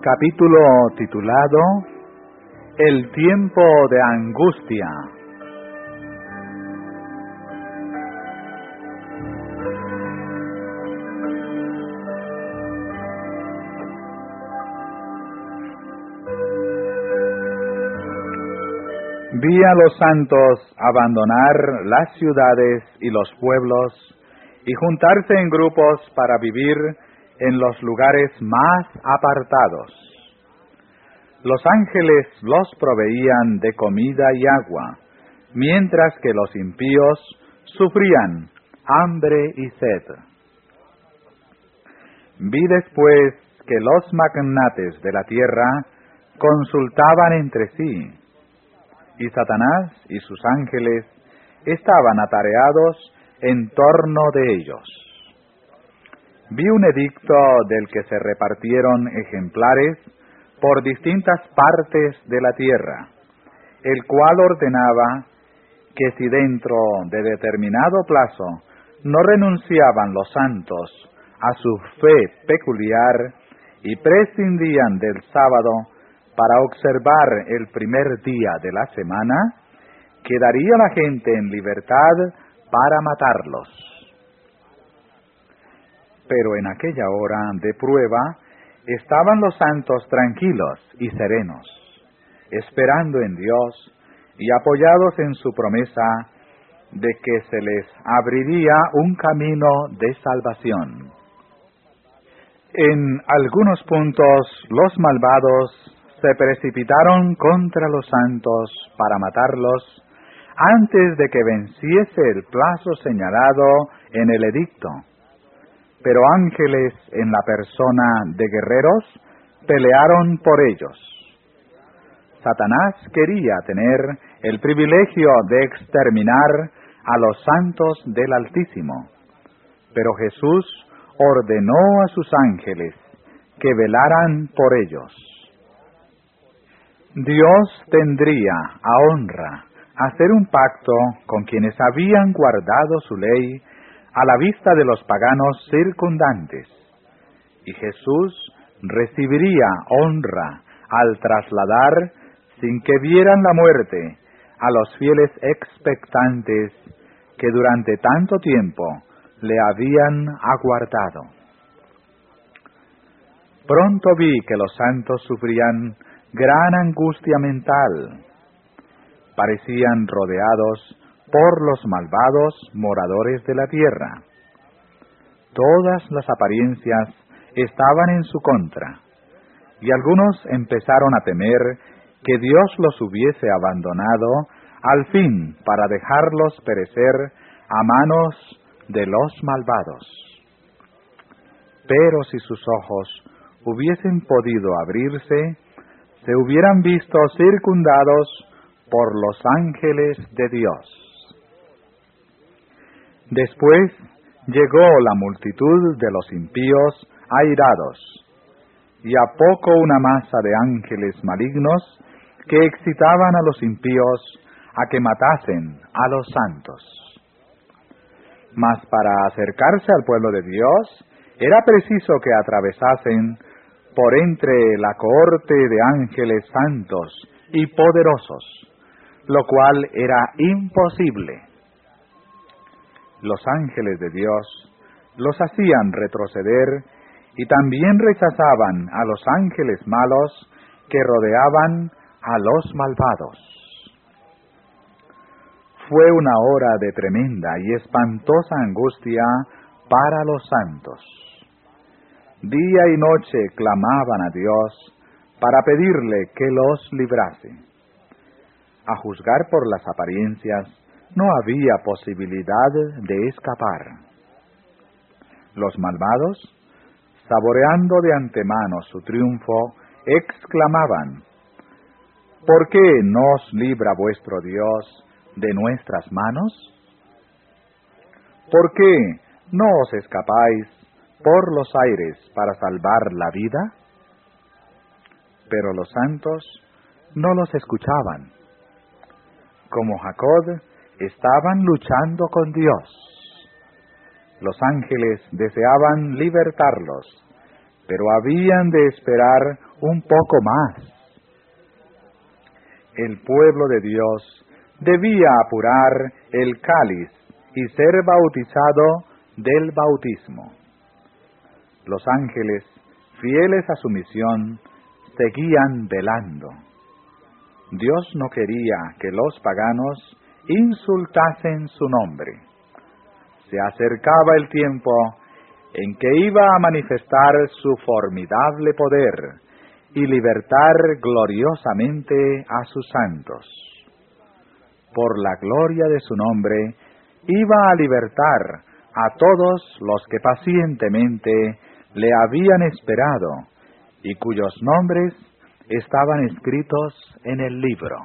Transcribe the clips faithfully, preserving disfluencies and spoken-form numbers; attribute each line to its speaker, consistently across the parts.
Speaker 1: Capítulo titulado El tiempo de angustia. Vi a los santos abandonar las ciudades y los pueblos y juntarse en grupos para vivir en los lugares más apartados. Los ángeles los proveían de comida y agua, mientras que los impíos sufrían hambre y sed. Vi después que los magnates de la tierra consultaban entre sí, y Satanás y sus ángeles estaban atareados en torno de ellos. Vi un edicto del que se repartieron ejemplares por distintas partes de la tierra, el cual ordenaba que si dentro de determinado plazo no renunciaban los santos a su fe peculiar y prescindían del sábado para observar el primer día de la semana, quedaría la gente en libertad para matarlos. Pero en aquella hora de prueba estaban los santos tranquilos y serenos, esperando en Dios y apoyados en su promesa de que se les abriría un camino de salvación. En algunos puntos los malvados se precipitaron contra los santos para matarlos antes de que venciese el plazo señalado en el edicto. Pero ángeles en la persona de guerreros pelearon por ellos. Satanás quería tener el privilegio de exterminar a los santos del Altísimo, pero Jesús ordenó a sus ángeles que velaran por ellos. Dios tendría a honra hacer un pacto con quienes habían guardado su ley a la vista de los paganos circundantes, y Jesús recibiría honra al trasladar, sin que vieran la muerte, a los fieles expectantes que durante tanto tiempo le habían aguardado. Pronto vi que los santos sufrían gran angustia mental. Parecían rodeados por los malvados moradores de la tierra. Todas las apariencias estaban en su contra, y algunos empezaron a temer que Dios los hubiese abandonado al fin para dejarlos perecer a manos de los malvados. Pero si sus ojos hubiesen podido abrirse, se hubieran visto circundados por los ángeles de Dios. Después llegó la multitud de los impíos airados, y a poco una masa de ángeles malignos que excitaban a los impíos a que matasen a los santos. Mas para acercarse al pueblo de Dios era preciso que atravesasen por entre la cohorte de ángeles santos y poderosos, lo cual era imposible. Los ángeles de Dios los hacían retroceder y también rechazaban a los ángeles malos que rodeaban a los malvados. Fue una hora de tremenda y espantosa angustia para los santos. Día y noche clamaban a Dios para pedirle que los librase. A juzgar por las apariencias, no había posibilidad de escapar. Los malvados, saboreando de antemano su triunfo, exclamaban: ¿Por qué nos libra vuestro Dios de nuestras manos? ¿Por qué no os escapáis por los aires para salvar la vida? Pero los santos no los escuchaban. Como Jacob, estaban luchando con Dios. Los ángeles deseaban libertarlos, pero habían de esperar un poco más. El pueblo de Dios debía apurar el cáliz y ser bautizado del bautismo. Los ángeles, fieles a su misión, seguían velando. Dios no quería que los paganos insultasen su nombre. Se acercaba el tiempo en que iba a manifestar su formidable poder y libertar gloriosamente a sus santos. Por la gloria de su nombre, iba a libertar a todos los que pacientemente le habían esperado y cuyos nombres estaban escritos en el libro.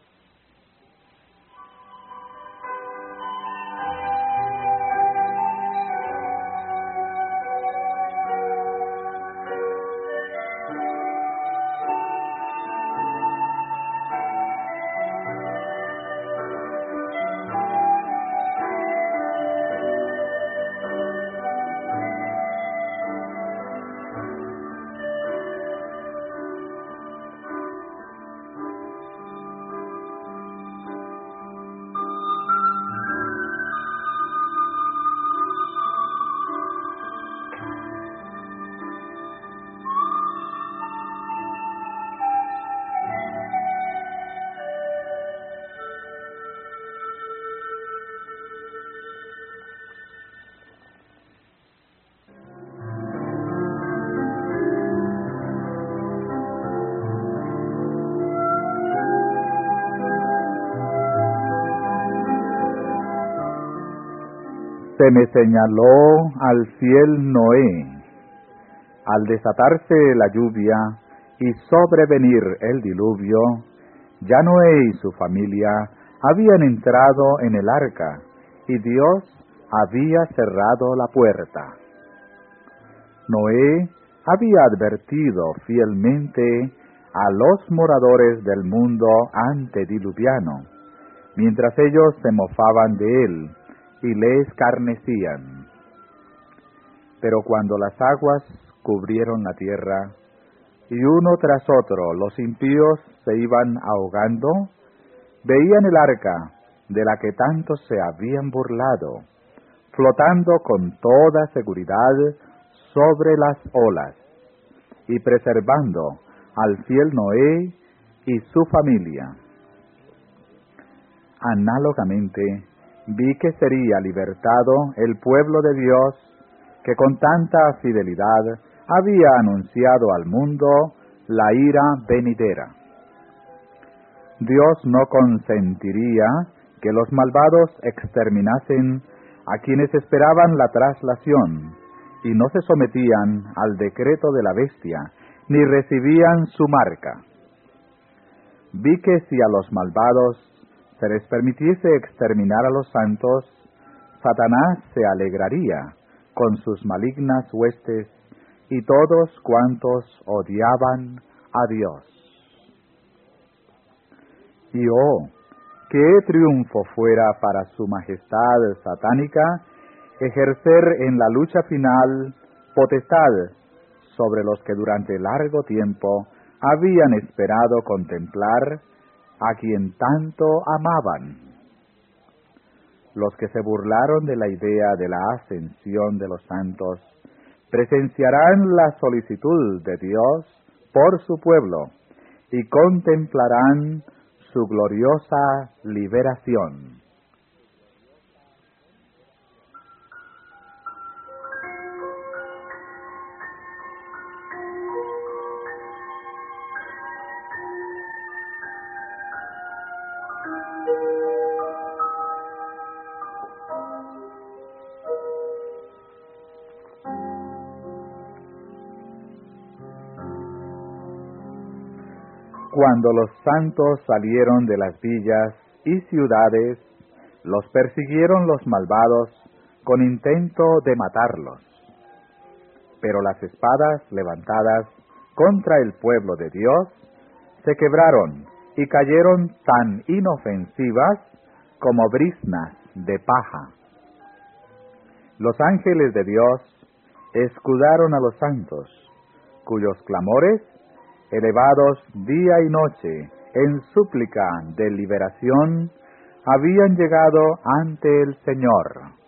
Speaker 1: Se me señaló al fiel Noé. Al desatarse la lluvia y sobrevenir el diluvio, ya Noé y su familia habían entrado en el arca, y Dios había cerrado la puerta. Noé había advertido fielmente a los moradores del mundo antediluviano, mientras ellos se mofaban de él y le escarnecían. Pero cuando las aguas cubrieron la tierra, y uno tras otro los impíos se iban ahogando, veían el arca de la que tanto se habían burlado, flotando con toda seguridad sobre las olas, y preservando al fiel Noé y su familia. Análogamente, vi que sería libertado el pueblo de Dios que con tanta fidelidad había anunciado al mundo la ira venidera. Dios no consentiría que los malvados exterminasen a quienes esperaban la traslación y no se sometían al decreto de la bestia, ni recibían su marca. Vi que si a los malvados se les permitiese exterminar a los santos, Satanás se alegraría con sus malignas huestes y todos cuantos odiaban a Dios. Y oh, qué triunfo fuera para su majestad satánica ejercer en la lucha final potestad sobre los que durante largo tiempo habían esperado contemplar a quien tanto amaban. Los que se burlaron de la idea de la ascensión de los santos presenciarán la solicitud de Dios por su pueblo y contemplarán su gloriosa liberación. Cuando los santos salieron de las villas y ciudades, los persiguieron los malvados con intento de matarlos. Pero las espadas levantadas contra el pueblo de Dios se quebraron y cayeron tan inofensivas como briznas de paja. Los ángeles de Dios escudaron a los santos, cuyos clamores elevados día y noche en súplica de liberación, habían llegado ante el Señor.